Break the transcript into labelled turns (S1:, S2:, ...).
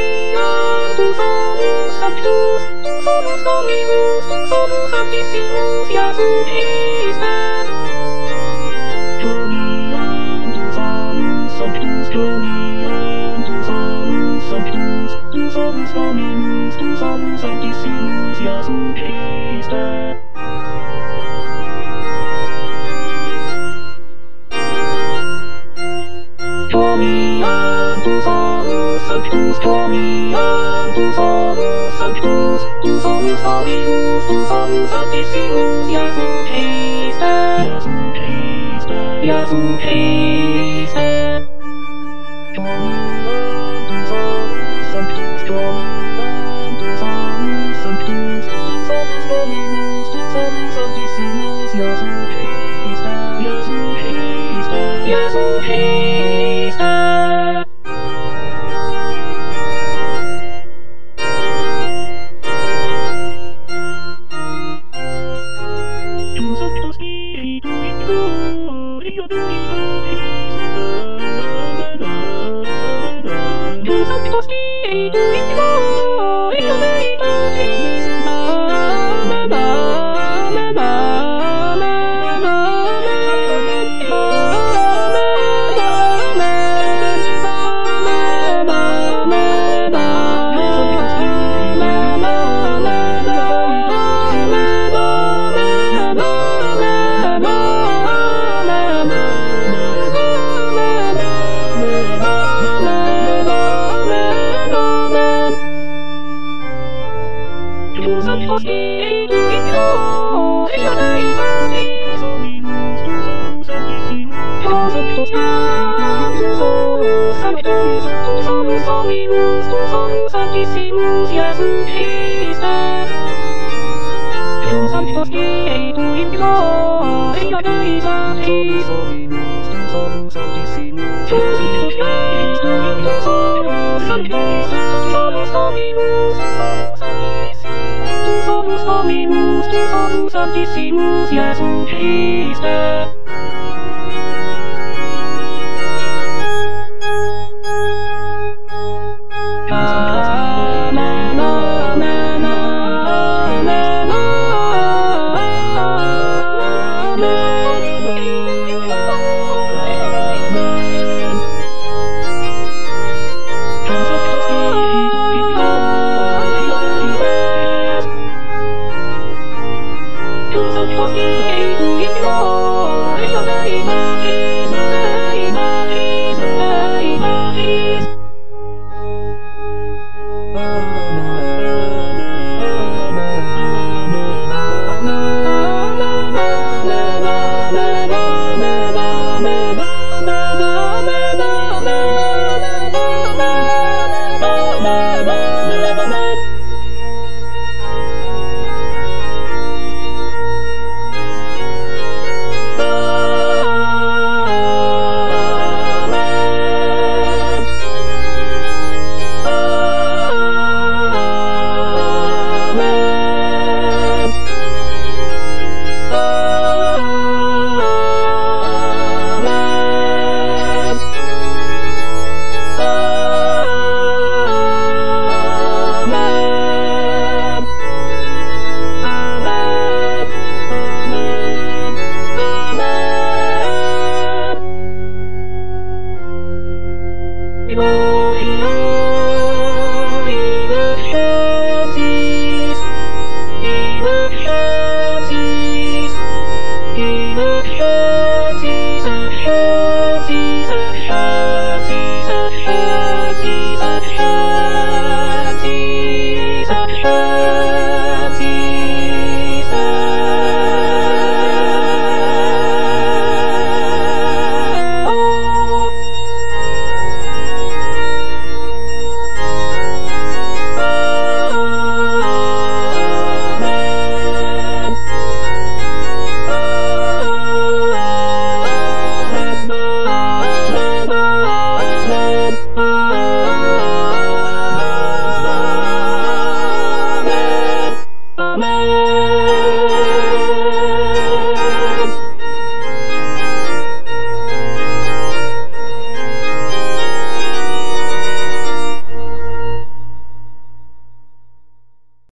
S1: somos santos, somos dominus, somos santísimos y azulistas. Dominus sanctus, Dominus sanctus, tu somos dominus, tu somos santísimos y azulistas. Dominus sanctus, Dominus sanctus, tu somos dominus, tu somos santísimos y azulistas. Y azulistas. Dominus sanctus, Dominus sanctus, tu somos dominus, tu somos santísimos y azulistas. Y azulistas. Y azulistas. Tu Santo Spiritu Dio Tu Santo Spiritu Dio Tu Santo Spiritu dominus, tu somos santísimos, tu Santo Spiritu tu somos dominus, tu somos santísimos y azulistas. Tu Santo Spiritu somos dominus, tu somos santísimos, tu Santo Spiritu somos santísimos, somos dominus, somos dominus, tu somos santísimos y azulistas. Amen.